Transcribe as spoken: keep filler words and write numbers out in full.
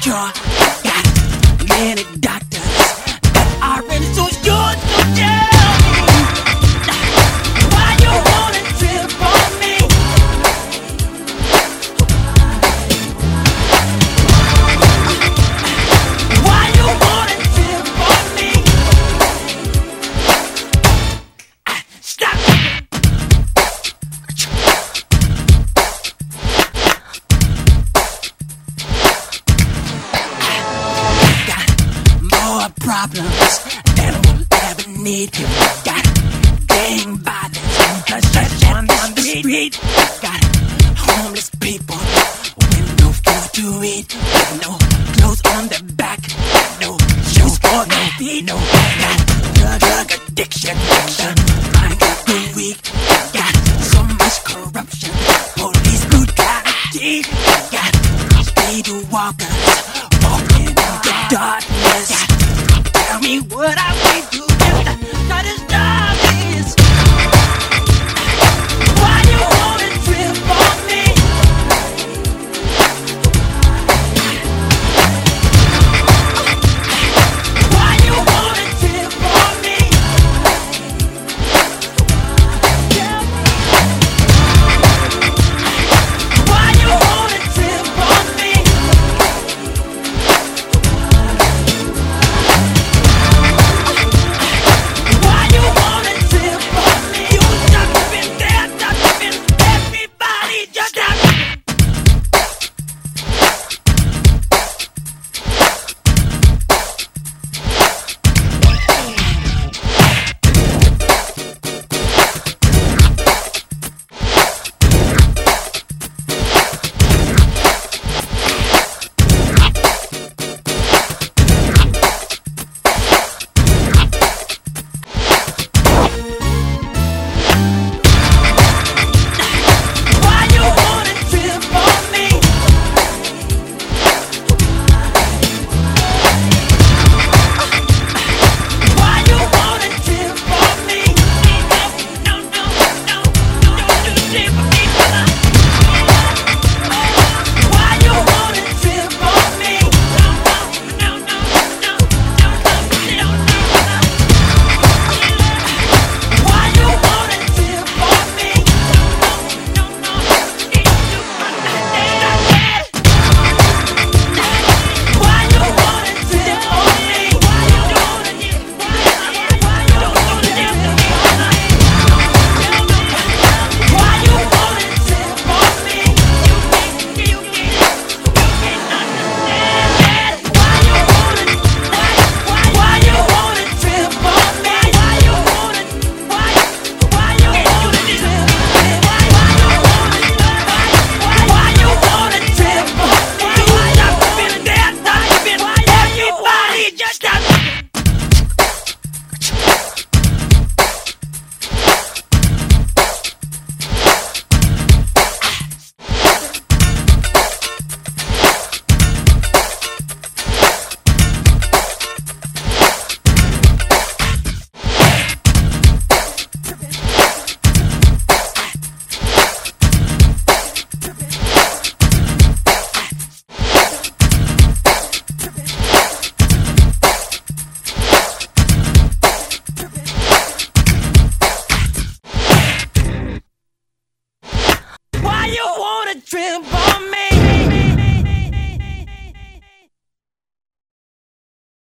cure. Got many doctors that are really so sure. So tell me, why you wanna trip on me? Why you wanna trip on me? Stop! Problems that will ever need. You got gang violence and bloodshed on the street. Got homeless people with no food to eat, with no clothes on their back, no shoes for no feet, no, no drug, drug addiction, addiction, mind of the weak. Got so much corruption, police brutality. Got street walkers walking in the darkness. Tell me what I will do if not to stop this. Why you wanna trip on me? Why you wanna trip on me? Why you wanna trip on me? Trip